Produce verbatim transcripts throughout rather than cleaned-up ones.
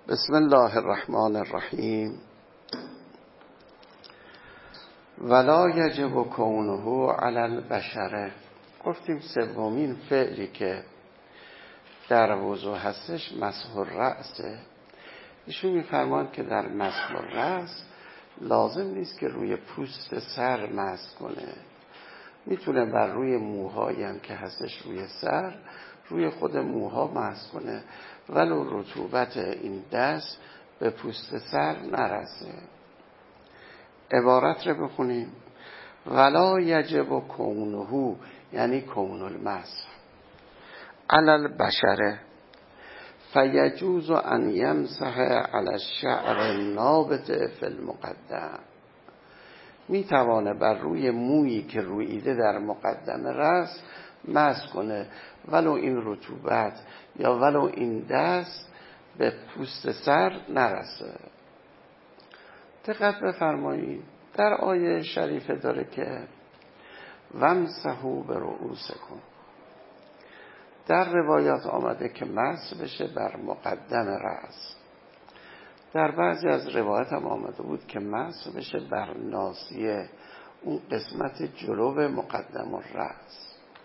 بسم الله الرحمن الرحیم. ولا یجب کونه علی البشره. گفتیم سومین فعلی که در وضو هستش مسح الرأسه. ایشون میفرمان که در مسح الرأس لازم نیست که روی پوست سر مسح کنه، میتونه بر روی موهایی هم که هستش روی سر روی خود موها مسح کنه ولو رطوبت این دست به پوست سر نرسه. عبارت رو بخونیم. ولا یجب کونه، یعنی کون المسح علی البشره فیجوز ان یمسح علی الشعر النابت فی المقدم. میتوانه بر روی مویی که روییده در مقدم رأس مسح کنه ولو این رطوبت یا ولو این دست به پوست سر نرسه. دقت بفرمایید در آیه شریفه داره که وامسحوا برؤوسکم. در روایات آمده که مسح بشه بر مقدم رأس، در بعضی از روایات هم آمده بود که مسح بشه بر ناصیه، اون قسمت جلو مقدم الرأس.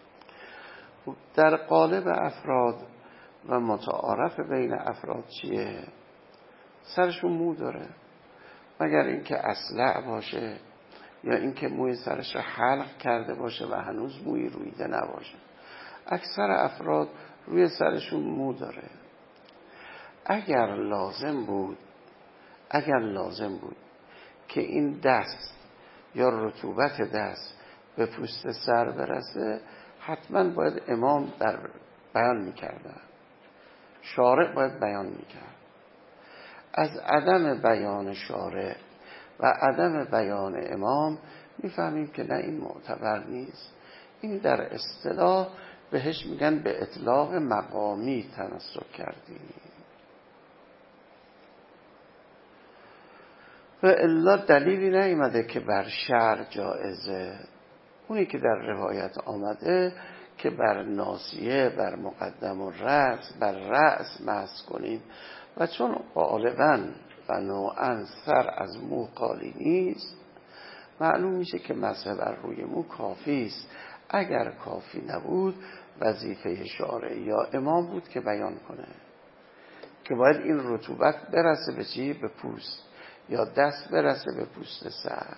در قالب افراد و متعارف بین افراد چیه؟ سرشون مو داره، مگر اینکه اصلع باشه یا اینکه موی سرش رو حلق کرده باشه و هنوز موی رویده نباشه. اکثر افراد روی سرشون مو داره. اگر لازم بود اگر لازم بود که این دست یا رطوبت دست به پوست سر برسه، حتما باید امام در بیان میکردن، شارع باید بیان میکرد. از عدم بیان شارع و عدم بیان امام میفهمیم که نه، این معتبر نیست. این در اصطلاح بهش میگن به اطلاق مقامی تمسک کردی. و الا دلیلی نیامده که بر شعر جائزه. اونی که در روایت آمده که بر ناصیه، بر مقدم الرأس، بر رأس مسح کنید و چون غالباً و نوعاً سر از مو خالی نیست، معلوم میشه که مسح بر روی مو کافی است. اگر کافی نبود وظیفه شارع یا امام بود که بیان کنه که باید این رطوبت برسه به چی؟ به پوست، یا دست برسه به پوست سر.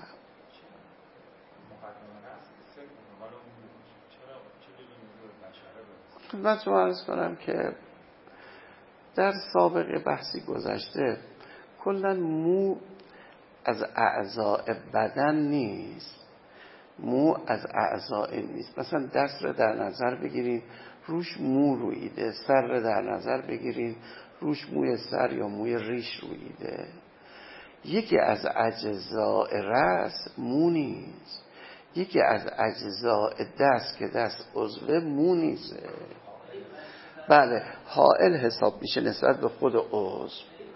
خدمت شما عرض کنم که در سابق بحثی گذشته کلا مو از اعضاء بدن نیست، مو از اعضاء نیست. مثلا دست رو در نظر بگیرید روش مو رویده، سر رو در نظر بگیرید روش موی سر یا موی ریش رویده. یکی از اجزاء رأس مو نیست، یکی از اجزاء دست که دست عضو مو نیست. بله، حائل حساب میشه نسبت به خود عضو.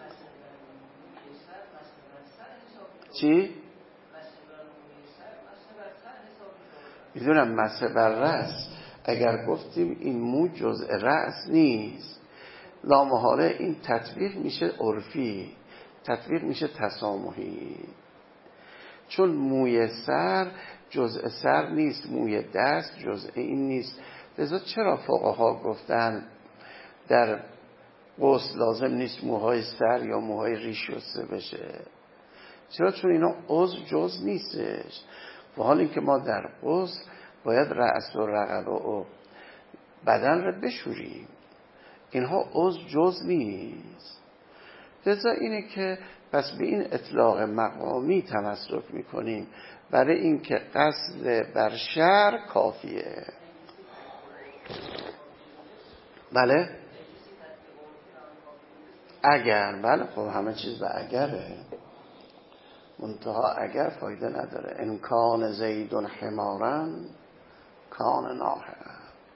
چی؟ میدونم مسح بر رأس. اگر گفتیم این مو جزء رأس نیست، لامحاله این تطبیق میشه عرفی، تطبیق میشه تسامحی. چون موی سر جزء سر نیست، موی دست جزء این نیست. لذا چرا فقها گفتن در غسل لازم نیست موهای سر یا موهای ریش شسته بشه؟ چرا؟ چون اینا عضو جز نیستش. و حال اینکه ما در غسل باید رأس و رقبه و بدن رو بشوریم، اینها عضو جز نیست. لذا اینه که پس به این اطلاق مقامی تمسک میکنیم، برای اینکه قصد بر شعر کافیه. بله اگر، بله خب همه چیز به اگره، منتها اگر فایده نداره. ان کان زید حمارا کان ناحرا.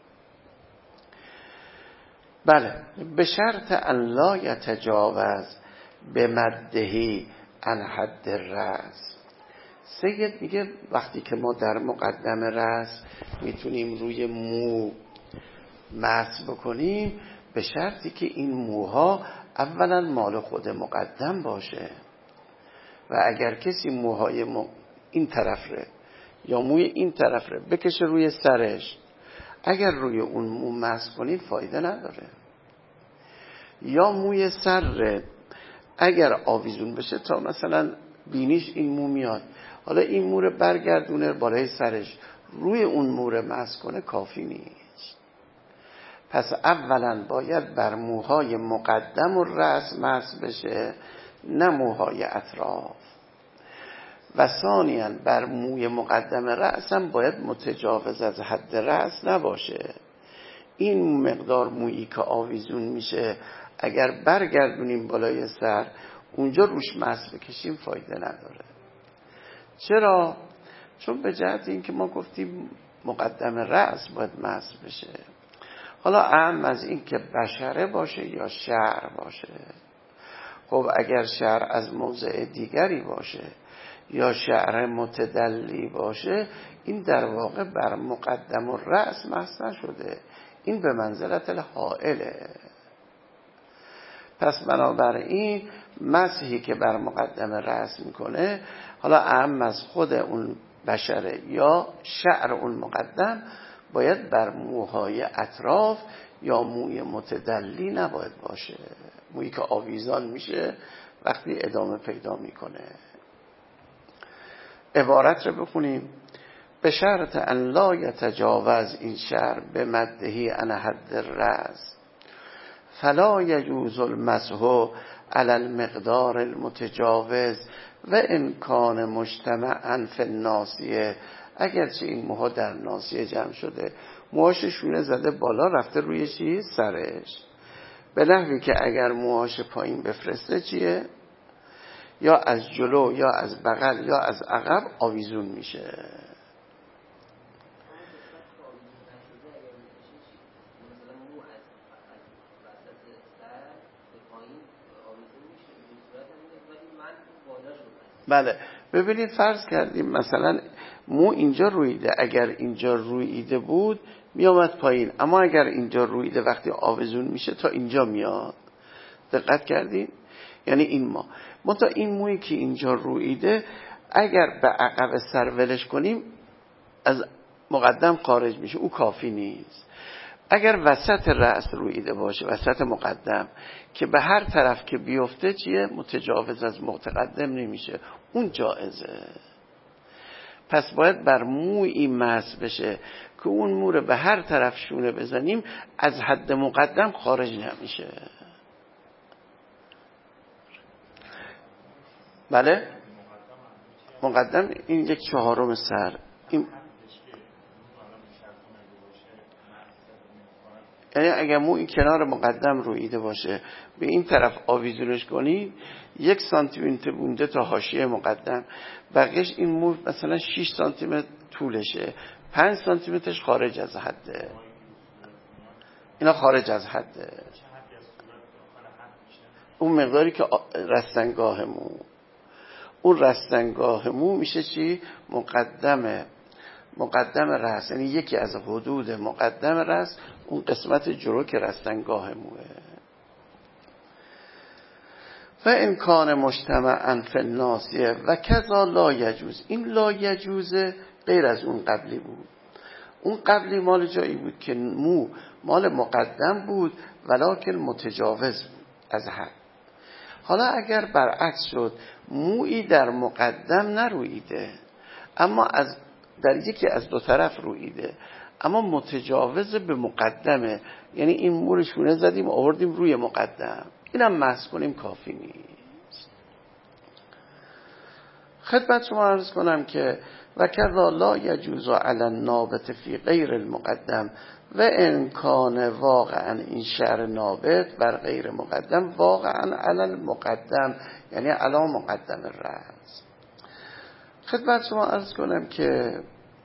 بله، به شرط ان لا یتجاوز به مدهی عن حد الرأس. سید میگه وقتی که ما در مقدم رأس میتونیم روی مو مسح بکنیم، به شرطی که این موها اولا مال خود مقدم باشه و اگر کسی موهای م... این طرف ره یا موی این طرف ره بکشه روی سرش، اگر روی اون مو مسح کنید فایده نداره. یا موی سر ره اگر آویزون بشه تا مثلا بینیش این مو میاد، حالا این مو رو برگردونه بالای سرش، روی اون مو رو مسح کنه کافی نیست. پس اولا باید بر موهای مقدم و رأس مسح بشه، نه موهای اطراف. و ثانیاً بر موی مقدم رأس هم باید متجاوز از حد رأس نباشه. این مقدار مویی که آویزون میشه اگر برگردونیم بالای سر اونجا روش مسح بکشیم فایده نداره. چرا؟ چون به جهت این که ما گفتیم مقدم رأس باید مسح بشه. حالا اهم از این که بشره باشه یا شعر باشه. خب اگر شعر از موضع دیگری باشه یا شعر متدلی باشه، این در واقع بر مقدم و رأس مسح نشده، این به منزلت الحائله. پس بنابراین مسحی که بر مقدم رأس میکنه، حالا اهم از خود اون بشره یا شعر اون مقدم، باید بر موهای اطراف یا موی متدلی نباید باشه، مویی که آویزان میشه وقتی ادامه پیدا میکنه. عبارت رو بخونیم: به شرط ان لا یتجاوز این شعر به مدهی عن حد الرأس فلا یجوز المسح علی المقدار المتجاوز و ان کان مجتمعا فی الناصیه. اگرچه این موها در ناصیه جمع شده، موهاش شونه زده بالا رفته روی چی؟ سرش. به نحوی که اگر موهاش پایین بفرسته چیه؟ یا از جلو یا از بغل یا از عقب آویزون میشه. بله ببینید فرض کردیم مثلا مو اینجا رویده، اگر اینجا رویده بود میامد پایین، اما اگر اینجا رویده وقتی آویزون میشه تا اینجا میاد. دقت کردین؟ یعنی این ما ما تا این مویی که اینجا رویده اگر به عقب سر ولش کنیم از مقدم خارج میشه، او کافی نیست. اگر وسط رأس رویده باشه، وسط مقدم، که به هر طرف که بیفته چیه؟ متجاوز از متقدم نمیشه، اون جائزه. پس باید بر مویی مسح بشه که اون مو رو به هر طرف شونه بزنیم از حد مقدم خارج نمیشه. بله؟ مقدم این یک چهارم سر، این یعنی اگر مو این کنار مقدم رویده باشه به این طرف آویزونش کنی یک سانتی متر بونده تا حاشیه مقدم، بقیش این مو مثلا شش سانتی متر طولشه، پنج سانتی مترش خارج از حده، اینا خارج از حده. اون مقداری که رستنگاه مو، اون رستنگاه مو میشه چی؟ مقدمه مقدم رأس، یعنی یکی از حدود مقدم رأس اون قسمت جلو که رستنگاه موه. و امکان مجتمعا فی الناصیه و کذا لا یجوز. این لا یجوز غیر از اون قبلی بود. اون قبلی مال جایی بود که مو مال مقدم بود ولکن متجاوز بود از حد. حالا اگر برعکس شد، مویی در مقدم نرویده اما از در یکی از دو طرف رویده اما متجاوز به مقدمه، یعنی این مو رو شونه زدیم آوردیم روی مقدم، اینم مسح کنیم کافی نیست. خدمت شما عرض کنم که و کذا لا یجوز علی النابت فی غیر المقدم و ان کان واقعا این شعر نابت بر غیر مقدم واقعا علی المقدم، یعنی علی مقدم الرأس. خدمت شما عرض کنم که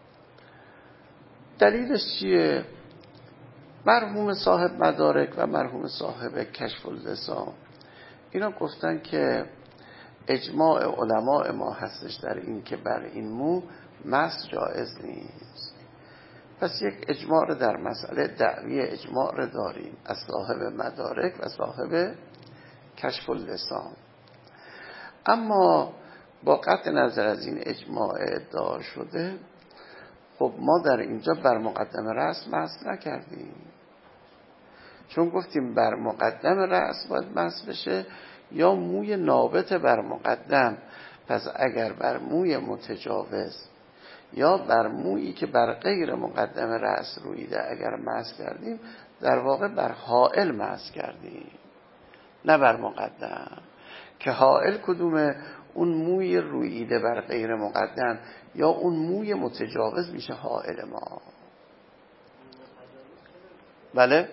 دلیلش چیه؟ مرحوم صاحب مدارک و مرحوم صاحب کشف اللسان اینا گفتن که اجماع علماء ما هستش در این که بر این مو مسح جائز نیست. پس یک اجماع رو در مسئله دعوی اجماع رو داریم از صاحب مدارک و صاحب کشف اللسان. اما با قطع نظر از این اجماع ادعا شده، خب ما در اینجا بر مقدم رأس مس نکردیم، چون گفتیم بر مقدم رأس باید مس بشه یا موی نابت بر مقدم. پس اگر بر موی متجاوز یا بر مویی که بر غیر مقدم رأس رویده اگر مس کردیم، در واقع بر حائل مس کردیم، نه بر مقدم. که حائل کدومه؟ اون موی رویده بر غیر مقدم یا اون موی متجاوز میشه حائل ما. بله؟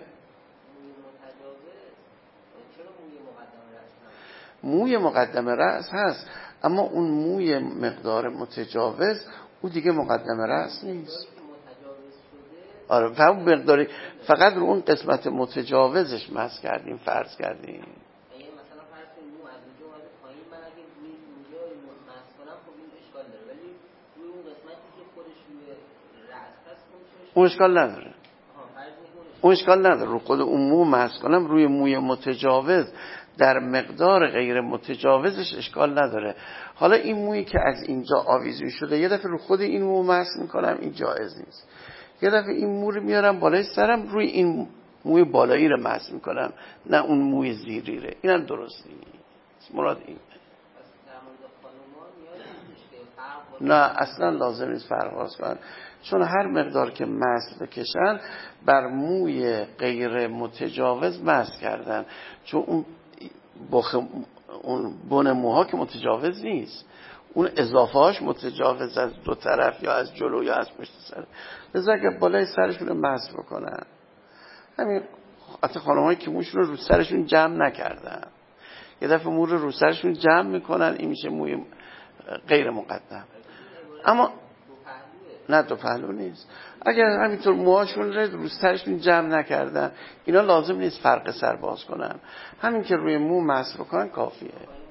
موی مقدم رأس هست، اما اون موی مقدار متجاوز او دیگه مقدم رأس نیست. آره فهم مقداری فقط رو اون قسمت متجاوزش مس کردیم، فرض کردیم. اون اشکال نداره، اون اشکال نداره رو خود اون مو مس کنم، روی موی متجاوز در مقدار غیر متجاوزش اشکال نداره. حالا این مویی که از اینجا آویزون شده یه دفعه رو خود این مو مس میکنم، این جایز نیست. یه دفعه این مو رو میارم بالای سرم، روی این موی بالایی رو مس میکنم، نه اون موی زیری رو. اینم درست نیست. مراد این نه، اصلا لازم نیست فرق کنن، چون هر مقدار که مس بکشن بر موی غیر متجاوز مس کردن، چون اون بخ اون بن موها که متجاوز نیست، اون اضافه هاش متجاوز از دو طرف یا از جلو یا از پشت سر. لذا اگه بالای سرشون رو مس بکنن، همین حتی خانم‌هایی که موشون رو رو سرشون جمع نکردن یه دفعه مو رو رو سرشون جمع میکنن، این میشه موی غیر مقدم. اما نه دو پهلو نیست. اگر همینطور موهاشون رو سرشون جمع نکردن، اینا لازم نیست فرق سر باز کنن، همین که روی مو مس بکنن کافیه.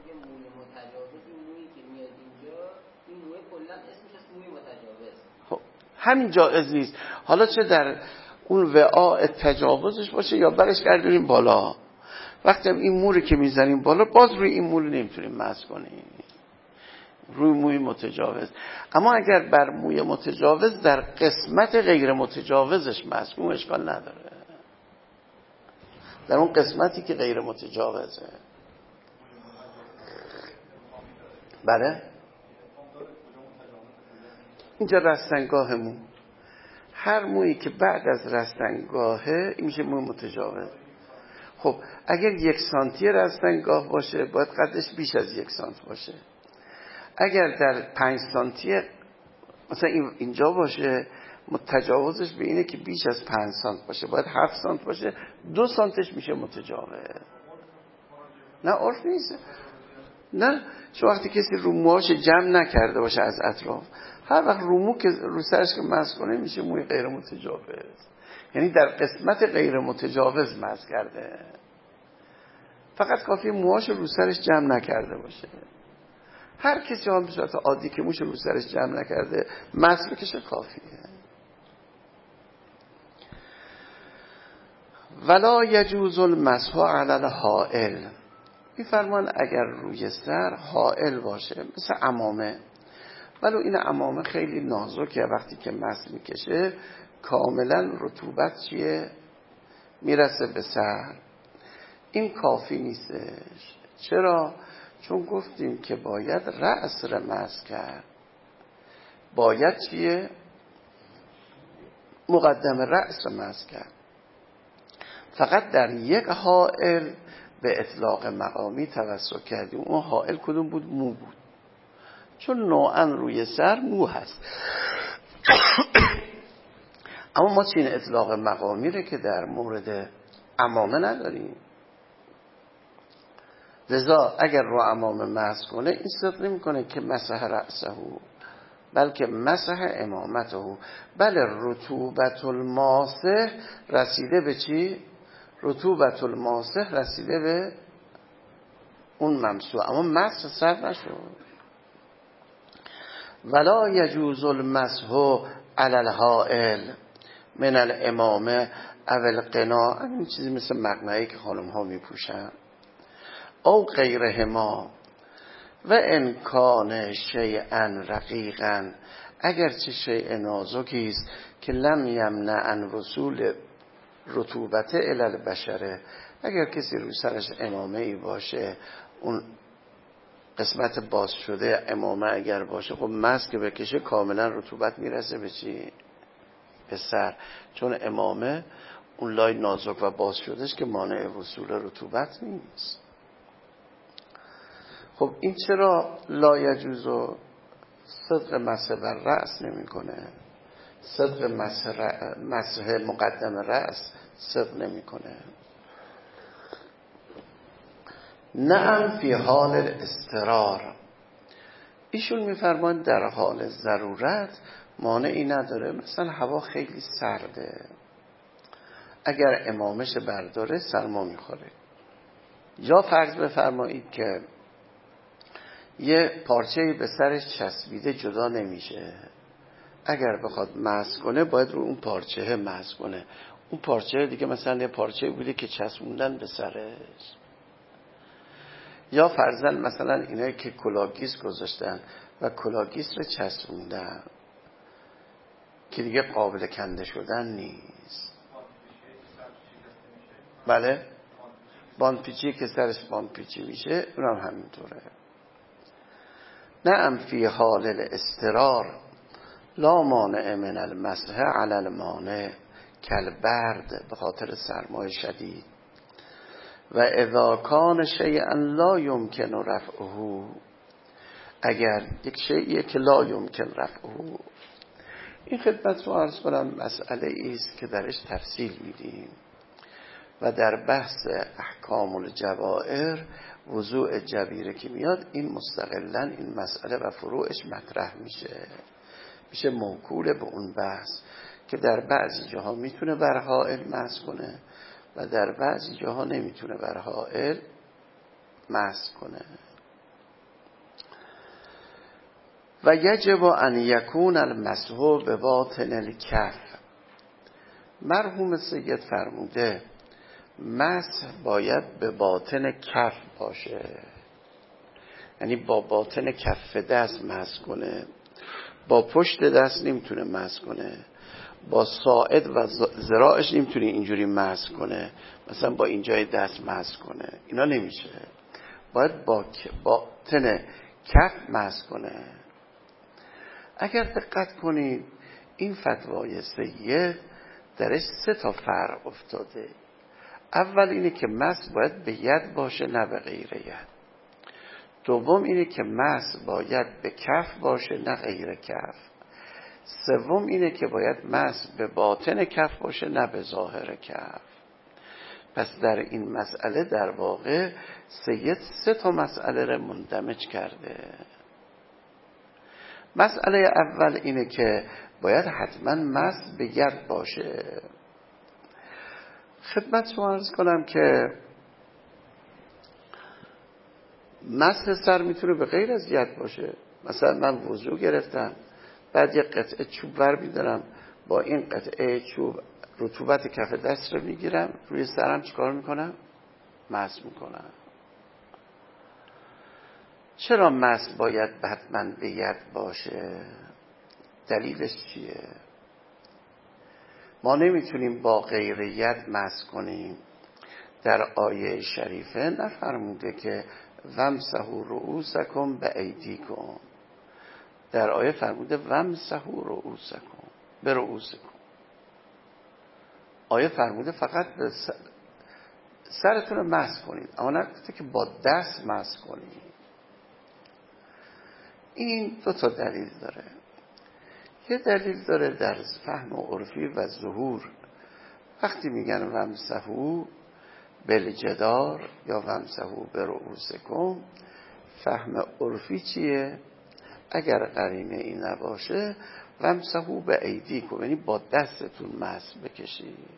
خب همین جایز نیست. حالا چه در اون وعاء تجاوزش باشه یا برش گردونیم بالا، وقتی هم این مو رو که میزنیم بالا، باز روی این مو رو نمیتونیم مس کنیم، روی موی متجاوز. اما اگر بر موی متجاوز در قسمت غیر متجاوزش مسموم، اشکال نداره، در اون قسمتی که غیر متجاوزه. بله اینجا رستنگاه مو، هر مویی که بعد از رستنگاهه این میشه موی متجاوز. خب اگر یک سانتی رستنگاه باشه باید قدش بیش از یک سانت باشه. اگر در پنج سانتی مثلا اینجا باشه، متجاوزش به اینه که بیش از پنج سانت باشه، باید هفت سانت باشه، دو سانتش میشه متجاوز. نه عرف نیست، نه چون وقتی کسی رو موهاش جمع نکرده باشه از اطراف، هر وقت رو مو که رو سرش که مس کنه میشه موی غیر متجاوز، یعنی در قسمت غیر متجاوز مس کرده. فقط کافیه موهاش رو سرش جمع نکرده باشه. هر کسی هم به صورت عادی که موش رو سرش جمع نکرده مس بکشه کافیه. ولا یجوز المسح علی الحائل، این فرمان اگر روی سر حائل باشه مثل عمامه، ولو این عمامه خیلی نازکه، وقتی که مس میکشه کاملا رطوبت چیه میرسه به سر، این کافی نیستش. چرا؟ چون گفتیم که باید رأس را مس کرد، باید چیه مقدم رأس را مس کرد. فقط در یک حائل به اطلاق مقامی توسل کردیم. اون حائل کدوم بود؟ مو بود، چون نوعا روی سر مو هست. اما ما چین اطلاق مقامی رو که در مورد عمامه نداریم. لذا اگر رو عمامه مسح کنه این صدق نمی کنه که مسح رأسه، بلکه مسح امامته. بله رطوبت الماسح رسیده به چی؟ رطوبت الماسح رسیده به اون ممسوح، اما مسح سر نشد. ولا یجوز المسح علی الحائل من الامامه او القنا، این چیزی مثل مقنعی که خانم ها می پوشن. او غیرهما و امکان شیئا رقیقا، اگر چه شیء نازکی است که لم یمنع عن رسول رطوبت الی البشره، اگر کسی روی سرش عمامه ای باشه، اون قسمت باز شده عمامه اگر باشه، خب مس که بکشه کاملا رطوبت میرسه به چی؟ به سر، چون عمامه اون لای نازک و باز شدهش که مانع وصول رطوبت نیست. خب این چرا لا یجوز و صدق مسح بر رأس نمی کنه؟ صدق مسح مقدم رأس صدق نمی کنه. نعم فی حال الاضطرار، ایشون میفرمان در حال ضرورت مانعی نداره. مثلا هوا خیلی سرده، اگر عمامش برداره سرما میخوره. یا فرض بفرمایید که یه پارچه‌ای به سرش چسبیده جدا نمیشه، اگر بخواد مسح کنه باید رو اون پارچه مسح کنه. اون پارچه دیگه مثلا یه پارچه بوده که چسبوندن به سرش. یا فرضاً مثلا اینایی که کلاگیس گذاشتن و کلاگیس رو چسبوندن که دیگه قابل کنده شدن نیست. بله، باندپیچی که سرش باندپیچی میشه اونم همینطوره. نعم فی حال الاضطرار لا مانع من المسح علی المانع کالبرد، به خاطر سرمای شدید. و اذا کان شیئا لا یمکن رفعه، اگر یک شیئیه که لا یمکن رفعه. این خدمت رو عرض کنم مسئله ایست که درش تفصیل میدیم و در بحث احکام الجوائر وضوء جبیره که میاد این مستقلا این مسئله و فروعش مطرح میشه، میشه موکول به اون بحث که در بعضی جاها میتونه بر حائل مسح کنه و در بعضی جاها نمیتونه بر حائل مسح کنه. و یجب ان یکون المسح به باطن الکف، مرحوم سید فرموده مسح باید به باطن کف باشه، یعنی با باطن کف دست مسح کنه، با پشت دست نمیتونه مسح کنه، با ساعد و ذراعش نمیتونه اینجوری مسح کنه، مثلا با اینجای دست مسح کنه، اینا نمیشه، باید با باطن کف مسح کنه. اگر دقت کنید این فتوای سید درش سه تا فرق افتاده. اول اینه که مسح باید به ید باشه نه به غیر ید. دوم اینه که مسح باید به کف باشه نه غیر کف. سوم اینه که باید مسح به باطن کف باشه نه به ظاهر کف. پس در این مسئله در واقع سید سه تا مسئله رو مندمج کرده. مسئله اول اینه که باید حتما مسح به ید باشه. خدمت شما عرض کنم که مسح سر میتونه به غیر از ید باشه. مثلا من وضو گرفتم، بعد یه قطعه چوب ور میدارم، با این قطعه چوب رطوبت کف دست رو میگیرم، روی سرم چیکار میکنم؟ مسح میکنم. چرا مسح باید حتما به ید باشه؟ دلیلش چیه؟ ما نمیتونیم با غیر ید مسح کنیم. در آیه شریفه نفرموده که ومسحوا رؤوسکم بایدیکم، در آیه فرموده ومسحوا رؤوسکم به رؤوسکم. آیه فرموده فقط به سرتون رو مسح کنید، اما نگفته که با دست مسح کنید. این دو تا دلیل داره. یه دلیل داره در فهم عرفی و ظهور، وقتی میگن ومسحوا بالجدار یا ومسحوا برؤوسکم، فهم عرفی چیه؟ اگر قرینه این نباشه ومسحوا بایدیکم، یعنی با دستتون مسح بکشید.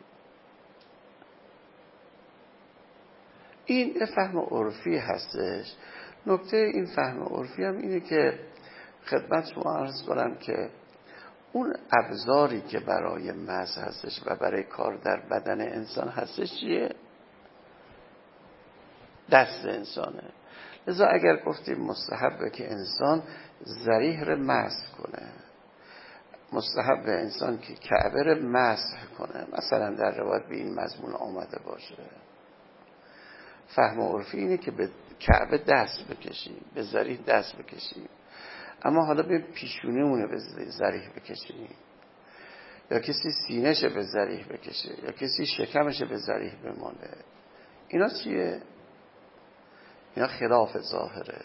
این فهم عرفی هستش. نکته این فهم عرفی هم اینه که خدمت شما عرض کنم که اون ابزاری که برای مسح هستش و برای کار در بدن انسان هستش چیه؟ دست انسانه. لذا اگر گفتیم مستحبه که انسان ذریح رو مسح کنه، مستحب انسان که کعبه رو مسح کنه، مثلا در روایت به این مضمون آمده باشه، فهم عرفی اینه که به کعبه دست بکشیم، به ذریح دست بکشیم، اما حالا به پیشونیمونه به ذریح بکشیم، یا کسی سینه‌ش به ذریح بکشه، یا کسی شکمش به ذریح بمانه، اینا چیه؟ اینا خلاف ظاهره.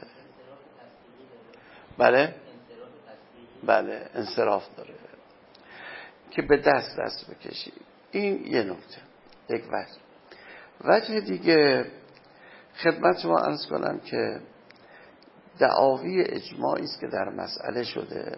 بله؟ بله انصراف داره که به دست دست بکشی. این یه نکته، یک وجه. وجه دیگه خدمت شما عرض کنم که دعاوی اجماعی است که در مسئله شده.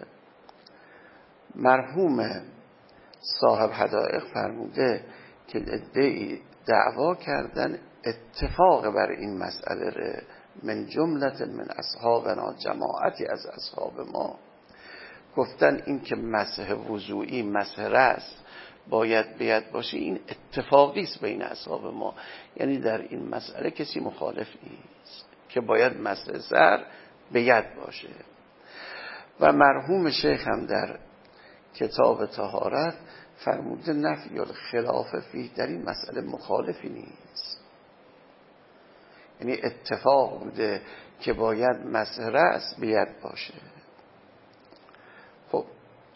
مرحوم صاحب حدائق فرموده که ادعی دعوا کردن اتفاق بر این مسئله ره من جملت من اصحابنا، جماعتی از اصحاب ما گفتن این که مسح وضوئی مسح رأس باید بیاد باشه، این اتفاقی است بین اصحاب ما، یعنی در این مسئله کسی مخالف نیست که باید مسح سر بیاد باشه. و مرحوم شیخ هم در کتاب طهارت فرموده نفی الخلاف فیه، در این مسئله مخالفی نیست، یعنی اتفاق بوده که باید مسح رأس بیاد باشه. خب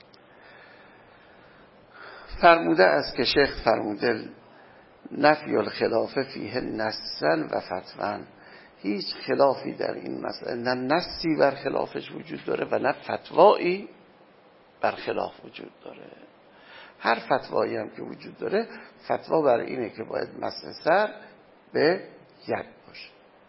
فرموده است که شیخ فرموده نفی الخلاف فیه نصا و فتوا، هیچ خلافی در این مسئله، نه نصی بر خلافش وجود داره و نه فتوایی بر خلاف وجود داره. هر فتوایی هم که وجود داره فتوا بر اینه که باید مسح سر به ید باشه.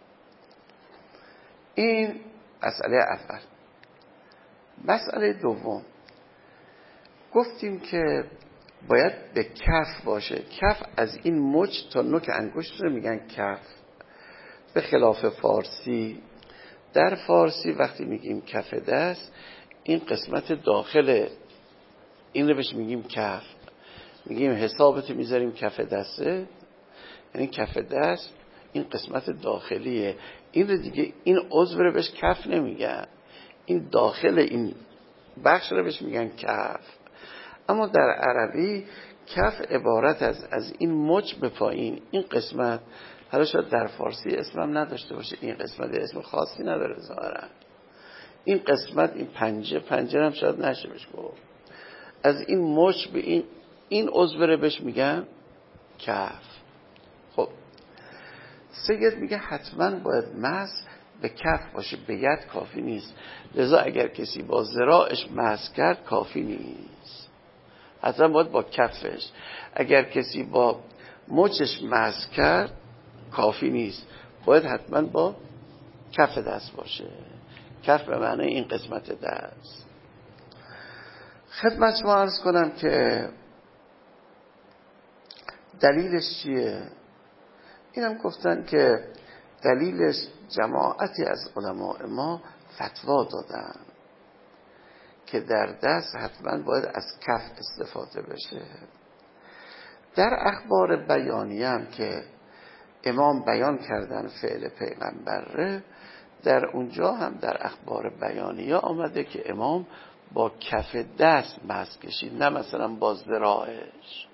این مسئله اول. مسئله دوم گفتیم که باید به کف باشه. کف از این مچ تا نوک انگشت رو میگن کف، به خلاف فارسی. در فارسی وقتی میگیم کف دست، این قسمت داخل این رو بهش میگیم کف، میگیم حسابتو میذاریم کف دسته، یعنی کف دست این قسمت داخلیه، این رو دیگه این عضو رو بهش کف نمیگن، این داخل این بخش رو بهش میگن کف. اما در عربی کف عبارت از از این مچ به پایین، این قسمت، حالا شاید در فارسی اسمم نداشته باشه، این قسمت اسم خاصی نداره ظاهرا، این قسمت این پنجه پنجه هم شاید نشه بهش گفت، از این مچ به این این عضو رو بهش میگن کف. خب سید میگه حتما باید مس به کف باشه، به ید کافی نیست. لذا اگر کسی با ذراعش مس کرد کافی نیست، حتما باید با کفش. اگر کسی با مچش مس کرد کافی نیست، باید حتما با کف دست باشه. کف به معنی این قسمت دست. خدمت شما عرض کنم که دلیلش چیه؟ اینم گفتن که دلیلش جماعتی از علماء ما فتوا دادن که در دست حتما باید از کف استفاده بشه. در اخبار بیانیه هم که امام بیان کردن فعل پیغمبره، در اونجا هم در اخبار بیانیه آمده که امام با کف دست مس کشید، نه مثلا با ذراعش.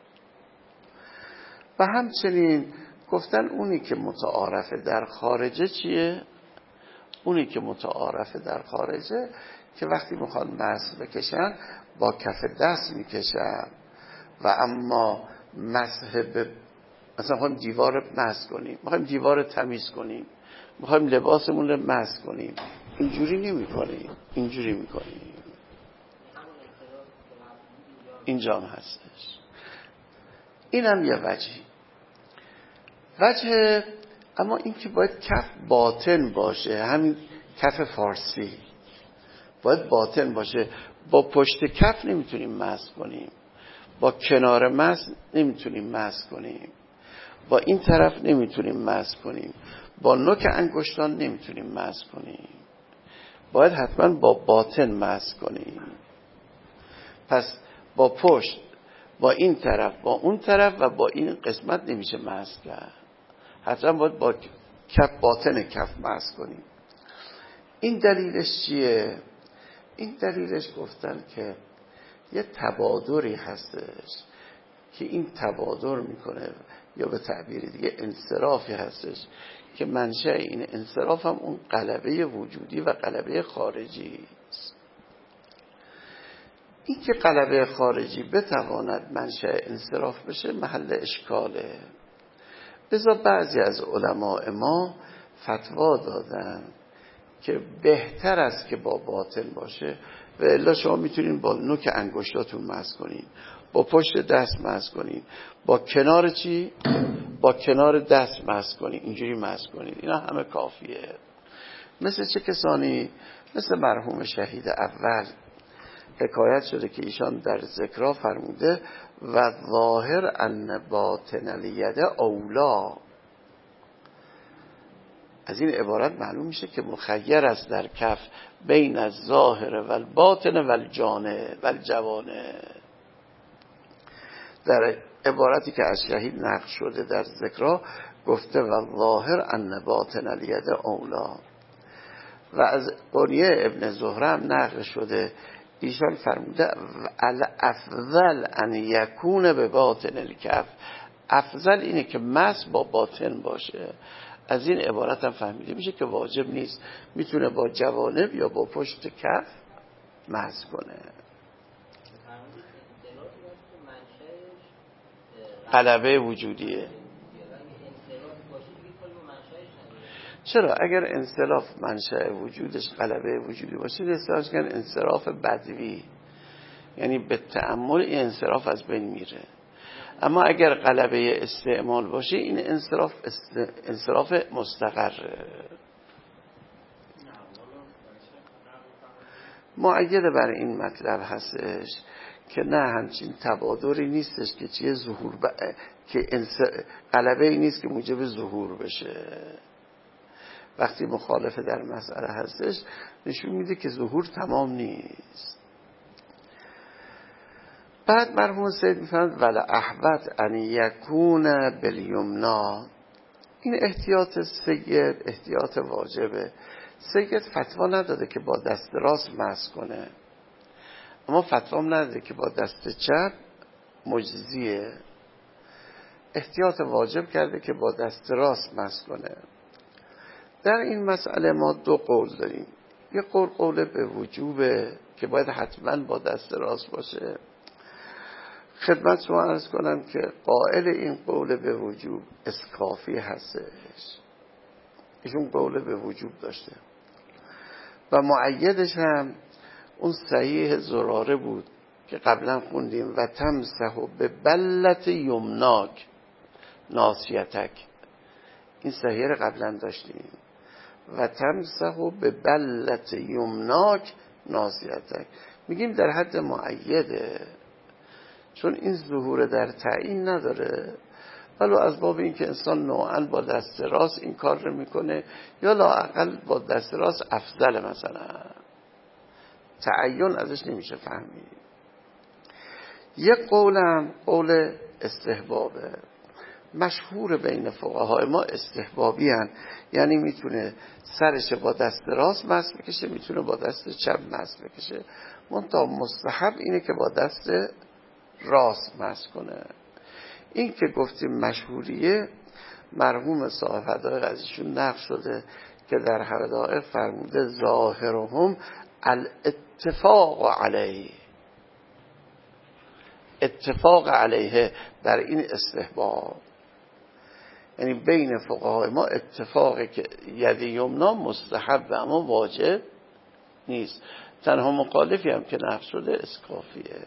و همچنین گفتن اونی که متعارفه در خارجه چیه؟ اونی که متعارفه در خارجه که وقتی میخوان مسح بکشن با کف دست میکشن، و اما مسح به مثلا میخوایم دیوار رو مسح کنیم، میخوایم دیوار رو تمیز کنیم، میخوایم لباسمون رو مسح کنیم، اینجوری نمی کنیم، اینجوری میکنیم. اینجا هم هستش. اینم یه وجهی. وجه اما این که باید کف باطن باشه، همین کف فارسی باید باطن باشه. با پشت کف نمیتونیم مسح کنیم، با کنار مسح نمیتونیم مسح کنیم، با این طرف نمیتونیم مسح کنیم، با نوک انگشتان نمیتونیم مسح کنیم، باید حتما با باطن مسح کنیم. پس با پشت، با این طرف، با اون طرف و با این قسمت نمیشه مسح کرد، حتما باید با کف باطن کف مس کنیم. این دلیلش چیه؟ این دلیلش گفتن که یه تبادری هستش که این تبادر میکنه، یا به تعبیر دیگه انصرافی هستش که منشأ این انصراف هم اون غلبه وجودی و غلبه خارجی است. این که غلبه خارجی بتواند منشأ انصراف بشه محل اشکاله. لذا بعضی از علماء ما فتوا دادن که بهتر است که با باطن باشه، و الا شما میتونین با نوک انگشتاتون مس کنین، با پشت دست مس کنین، با کنار چی؟ با کنار دست مس کنین، اینجوری مس کنین، اینا همه کافیه. مثل چه کسانی؟ مثل مرحوم شهید اول حکایت شده که ایشان در ذکرها فرموده و ظاهر ان باطن الید اولا. از این عبارت معلوم میشه که مخیر است در کف بین الظاهر و الباطن و الجانه و الجوانه. در عبارتی که از شهید نقل شده در ذکرها گفته و ظاهر ان باطن الید اولا. و از قریه ابن زهره هم نقل شده ایشان فرموده الافضل ان یکون به باطن الکف. افضل اینه که مس با باطن باشه. از این عبارت هم فهمیده میشه که واجب نیست، میتونه با جوانب یا با پشت کف مس کنه. غلبه وجودیه. چرا؟ اگر انصراف منشأ وجودش غلبه وجودی باشه اصطلاحش کن انصراف بدوی، یعنی به تأمل این انصراف از بین میره. اما اگر غلبه استعمال باشه این انصراف است... انصراف مستقره. مؤید بر این مطلب هستش که نه همچین تبادری نیستش که چیه ظهور ب... که انص... غلبه ای نیست که موجب ظهور بشه. وقتی مخالفه در مسئله هستش نشون میده که ظهور تمام نیست. بعد مرحوم سید میفرماید ولا احوط ان یکون بالیمنا. این احتیاط سید احتیاط واجبه. سید فتوا نداده که با دست راست مس کنه، اما فتوا نداده که با دست چپ مجزیه. احتیاط واجب کرده که با دست راست مس کنه. در این مسئله ما دو قول داریم. یک قول قول به وجوبه که باید حتما با دست راست باشه. خدمت شما عرض کنم که قائل این قول به وجوب اسکافی هستش، ایشون قول به وجوب داشته و مؤیدش هم اون صحیح زراره بود که قبلا خوندیم و تمسح به بلت یمناک ناسیتک. این صحیح رو قبلا داشتیم و تمسح به بلت یمناک ناسیتک، میگیم در حد مؤیده چون این ظهور در تعیین نداره، ولو از باب این که انسان نوعاً با دست راست این کار رو میکنه یا لااقل با دست راست افضل، مثلا تعین ازش نمیشه فهمید. یک قولم قول استحبابه، مشهور بین فقهای ما استحبابی هن. یعنی میتونه سرش با دست راست مس بکشه، میتونه با دست چپ مس بکشه، منتها مستحب اینه که با دست راست مس کنه. این که گفتیم مشهوریه مرحوم صاحب حدائق از ایشون نقل شده که در حدائق فرموده ظاهرهم الاتفاق علیه، اتفاق علیه در این استحباب. یعنی بین فقهای ما اتفاقی که ید یمنا مستحب اما واجب نیست. تنها مخالفی هم که نقل شده اسکافیه.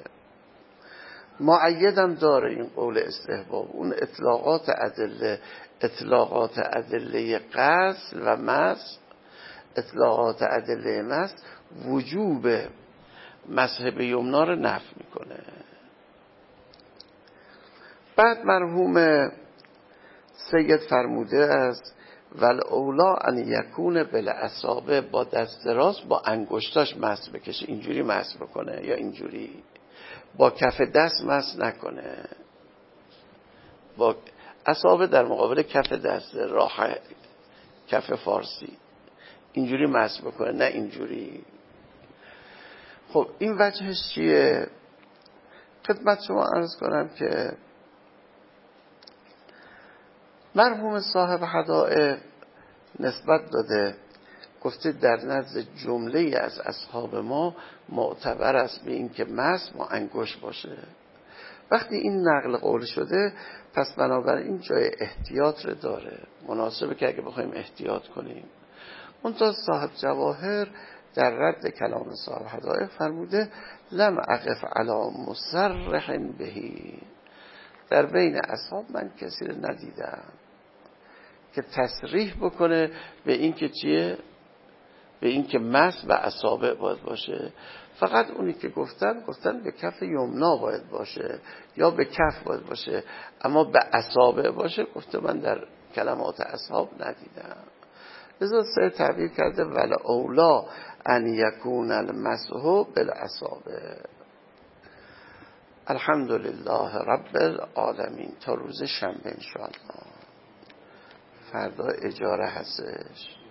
مؤیدم داره این قول استحباب، اون اطلاقات ادله، اطلاقات ادله غسل و مس، اطلاقات ادله مس وجوب مسح به یمنا رو نفی میکنه. بعد مرحوم سید فرموده است والاولا ان یکون بالاصابع، با دست راست با انگشتاش مس بکشه، اینجوری مس بکنه یا اینجوری، با کف دست مس نکنه. با اصابع در مقابل کف دست راحت کف فارسی اینجوری مسح بکنه، نه اینجوری. خب این وجهش چیه؟ خدمت شما عرض کنم که مرحوم صاحب حدائق نسبت داده، گفته در نزد جمله از اصحاب ما معتبر است به این که مسح با انگشت باشه. وقتی این نقل قول شده پس بنابراین جای احتیاط رو داره، مناسبه که اگه بخوایم احتیاط کنیم. منتها صاحب جواهر در رد کلام صاحب حدائق فرموده لم اقف علی مصرح بهی، در بین اصحاب من کسی رو ندیدم که تصریح بکنه به این که چیه، به این که مسح به اصابع باید باشه. فقط اونی که گفتن گفتن به کف یمنا باید باشه یا به کف باید باشه، اما به اصابع باشه گفته من در کلمات اصحاب ندیدم. لذا سه تعبیر کرده ولا اولا ان یکون المسح بالاصابع. الحمدلله رب العالمین. تا روز شنبه ان شاء الله. فردا اجاره هستش.